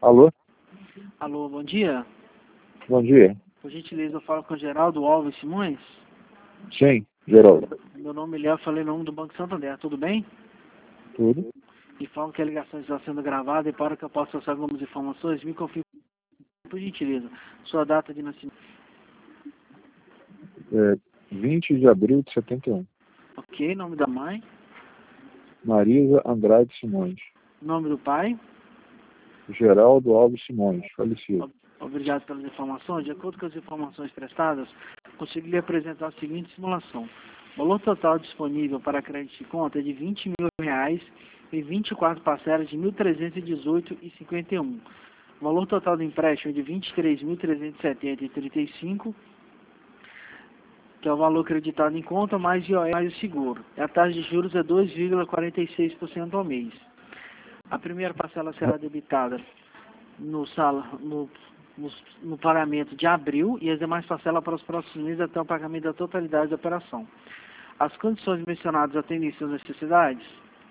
Alô? Alô, bom dia. Bom dia. Por gentileza, eu falo com o Geraldo Alves Simões. Sim, Geraldo. Meu nome é Léo, falei no nome do Banco Santander, tudo bem? Tudo? E falam que a ligação está sendo gravada e para que eu possa passar algumas informações, me confirme, por gentileza, sua data de nascimento. 20 de abril de 71. Ok, nome da mãe, Marisa Andrade Simões. nome do pai. Geraldo Alves Simões, falecido. Obrigado pelas informações. De acordo com as informações prestadas, consegui lhe apresentar a seguinte simulação. O valor total disponível para crédito de conta é de R$ 20.000 e 24 parcelas de R$ 1.318,51. O valor total do empréstimo é de R$ 23.370,35, que é o valor acreditado em conta, mais IOF mais o seguro. A taxa de juros é 2,46% ao mês. A primeira parcela será debitada no pagamento de abril e as demais parcelas para os próximos meses até o pagamento da totalidade da operação. As condições mencionadas atendem suas necessidades?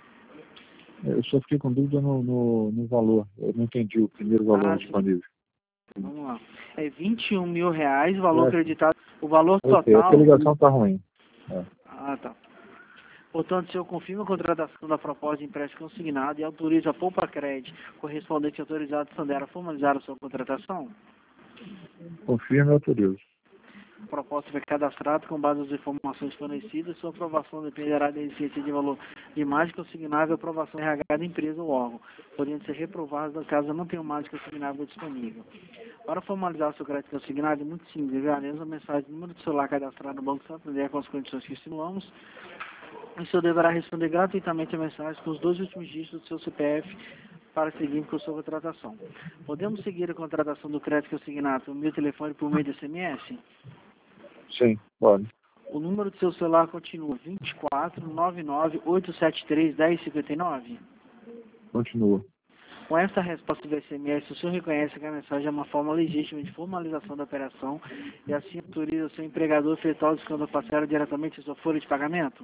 Eu só fiquei com dúvida no valor. Eu não entendi o primeiro valor disponível. Vamos lá. É R$ 21.000, o valor acreditado. O valor Ok, total. a ligação está ruim. Ah, tá. Portanto, o senhor confirma a contratação da proposta de empréstimo consignado e autoriza a Poupa Crédito correspondente autorizado Santander a formalizar a sua contratação? Confirme e autorizo. A proposta foi cadastrada com base nas informações fornecidas. Sua aprovação dependerá da existência de valor de margem consignável e aprovação RH da empresa ou órgão, podendo ser reprovada caso não tenha margem consignável disponível. Para formalizar seu crédito consignado, é muito simples. Enviaremos a mensagem do número de celular cadastrado no Banco Santander com as condições que estimulamos. O senhor deverá responder gratuitamente a mensagem com os 2 últimos dígitos do seu CPF para seguir com a sua contratação. Podemos seguir a contratação do crédito consignado no meu telefone por meio de SMS? Sim, pode. O número do seu celular continua 24 99 873 1059? Continua. Com essa resposta do SMS, o senhor reconhece que a mensagem é uma forma legítima de formalização da operação e assim autoriza o seu empregador a efetuar o desconto parcela diretamente em sua folha de pagamento?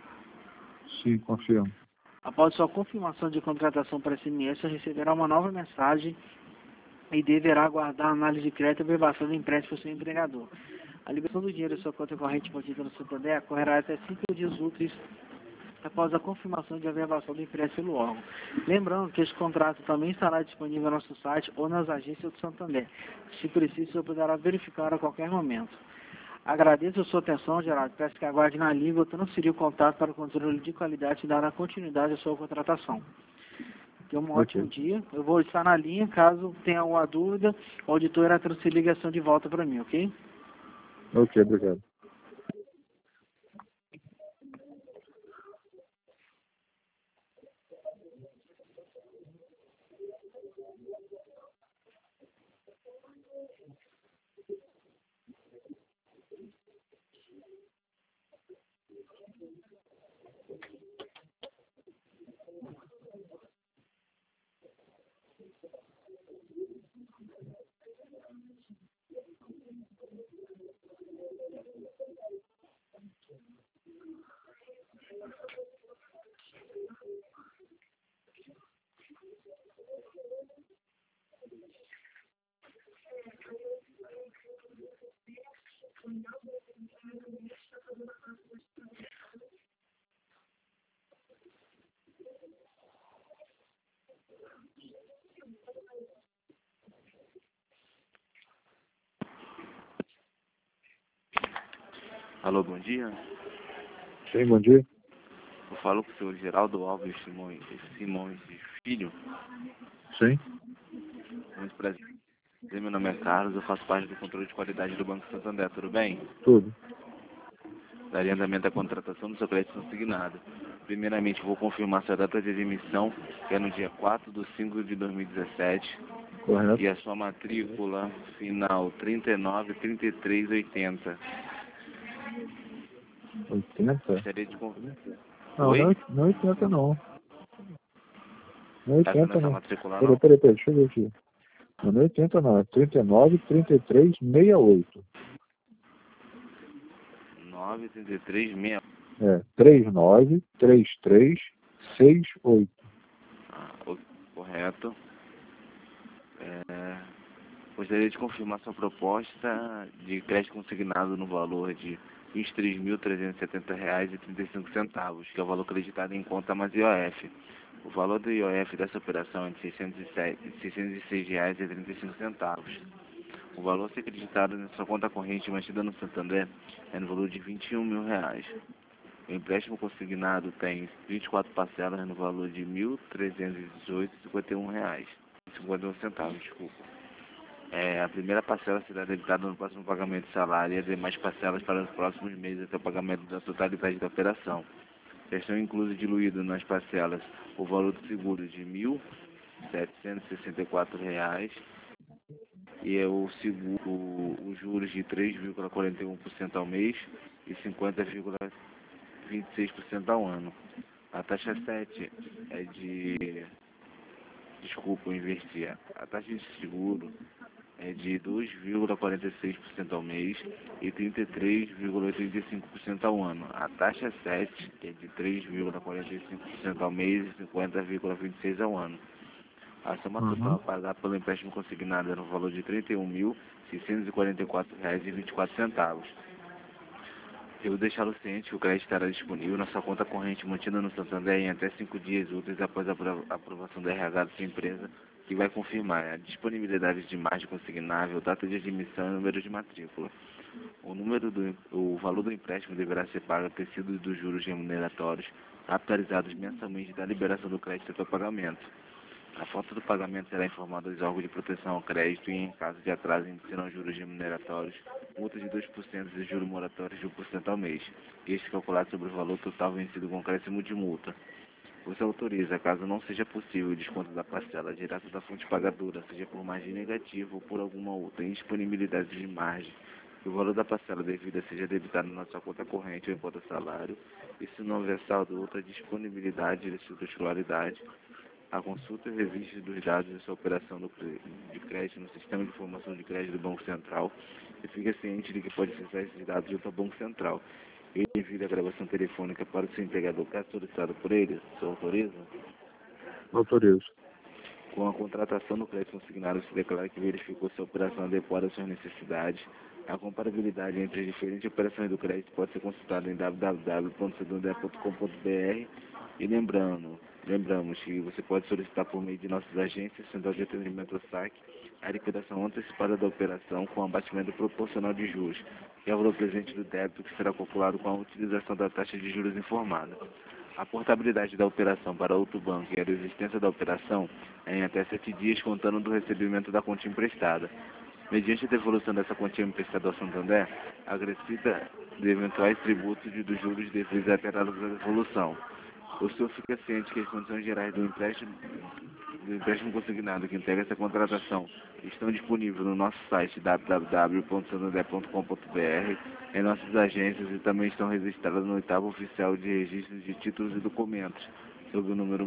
Sim, confirmo. Após sua confirmação de contratação para SMS, você receberá uma nova mensagem e deverá aguardar a análise de crédito e aprovação do empréstimo do seu empregador. A liberação do dinheiro em sua conta corrente por título no Santander ocorrerá até 5 dias úteis após a confirmação de averbação do empréstimo pelo órgão. Lembrando que este contrato também estará disponível no nosso site ou nas agências do Santander. Se preciso, você poderá verificar a qualquer momento. Agradeço a sua atenção, Geraldo. Peço que aguarde na linha. Vou transferir o contato para o controle de qualidade e dar continuidade à sua contratação. Tenha um ótimo dia. Eu vou estar na linha. Caso tenha alguma dúvida, o auditor irá transferir ligação de volta para mim, ok? Ok, obrigado. Alô, bom dia. Sim, bom dia. Eu falo com o senhor Geraldo Alves Simões de Filho. Sim. Muito prazer. Meu nome é Carlos, eu faço parte do controle de qualidade do Banco Santander, tudo bem? Tudo. Daria andamento à contratação do seu crédito consignado. Primeiramente, vou confirmar sua data de admissão, que é no dia 4 de 5 de 2017. Correto. E a sua matrícula final 393380. 80? Gostaria de confirmar. Não, Oi? não é 80 não. Não é Tá vendo 80 essa não. matrícula não? Peraí, deixa eu ver aqui. Não é 80 não, é 39, 33, 68. 93368. É, 39, 33, 68. Correto. Gostaria de confirmar sua proposta de crédito consignado no valor de R$ 23.370,35, que é o valor acreditado em conta mais IOF. O valor do IOF dessa operação é de R$ 606,35. O valor a ser acreditado na sua conta corrente mantida no Santander é no valor de R$ 21 mil. O empréstimo consignado tem 24 parcelas no valor de R$ 1.318,51. Desculpa. A primeira parcela será debitada no próximo pagamento de salário e as demais parcelas para os próximos meses até o pagamento da totalidade da operação. Já estão inclusos diluídos nas parcelas o valor do seguro de R$ 1.764 e o seguro, os juros de 3,41% ao mês e 50,26% ao ano. A taxa 7 é de... Desculpa, eu inverti. A taxa de seguro é de 2,46% ao mês e 33,85% ao ano. A taxa 7 é de 3,45% ao mês e 50,26% ao ano. A soma total a pagar pelo empréstimo consignado é no valor de R$ 31.644,24. Eu vou deixá-lo ciente que o crédito estará disponível na sua conta corrente mantida no Santander em até 5 dias úteis após a aprovação da RH da sua empresa, que vai confirmar a disponibilidade de margem consignável, data de admissão e número de matrícula. O valor do empréstimo deverá ser pago acrescido dos juros remuneratórios, atualizados mensalmente da liberação do crédito até o pagamento. A falta do pagamento será informada aos órgãos de proteção ao crédito e, em caso de atraso, serão juros remuneratórios, multa de 2% e juros moratórios de 1% ao mês, este calculado sobre o valor total vencido com acréscimo de multa. Você autoriza, caso não seja possível o desconto da parcela direta da fonte pagadora, seja por margem negativa ou por alguma outra indisponibilidade de margem, que o valor da parcela devida seja debitado na sua conta corrente ou em conta salário, e se não houver saldo ou outra disponibilidade de sua titularidade, a consulta e registro dos dados de sua operação de crédito no Sistema de Informação de Crédito do Banco Central e fique ciente de que pode acessar esses dados junto ao Banco Central. Ele envia a gravação telefônica para o seu empregador caso solicitado por ele. Você autoriza? Autorizo. Com a contratação do crédito consignado, se declara que verificou se a operação adequada às suas necessidades. A comparabilidade entre as diferentes operações do crédito pode ser consultada em www.santander.com.br e lembramos que você pode solicitar por meio de nossas agências, Central de Atendimento SAC, a liquidação antecipada da operação com abatimento proporcional de juros e ao valor presente do débito que será calculado com a utilização da taxa de juros informada. A portabilidade da operação para outro banco e a desistência da operação é em até 7 dias contando do recebimento da quantia emprestada. Mediante a devolução dessa quantia emprestada ao Santander, acrescida de eventuais tributos e dos juros devidos à devolução. O senhor fica ciente que as condições gerais do empréstimo consignado que integra essa contratação estão disponíveis no nosso site www.santander.com.br, em nossas agências e também estão registradas no 8º Oficial de Registro de Títulos e Documentos, sob o número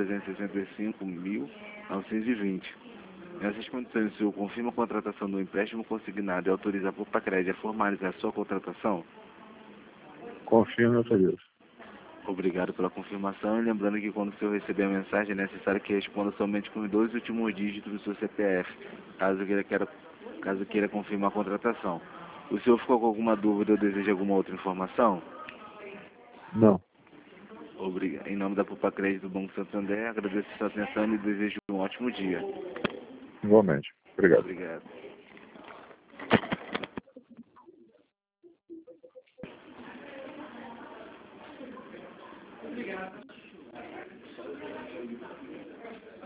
1.365.920. Nessas condições, o senhor confirma a contratação do empréstimo consignado e autoriza a Propacred a formalizar a sua contratação? Confirmo e autorizo. Obrigado pela confirmação e lembrando que quando o senhor receber a mensagem é necessário que responda somente com os 2 últimos dígitos do seu CPF, caso queira confirmar a contratação. O senhor ficou com alguma dúvida ou deseja alguma outra informação? Não. Obrigado. Em nome da Propacred do Banco Santander, agradeço a sua atenção e desejo um ótimo dia. Igualmente. Obrigado. Obrigado. Obrigado.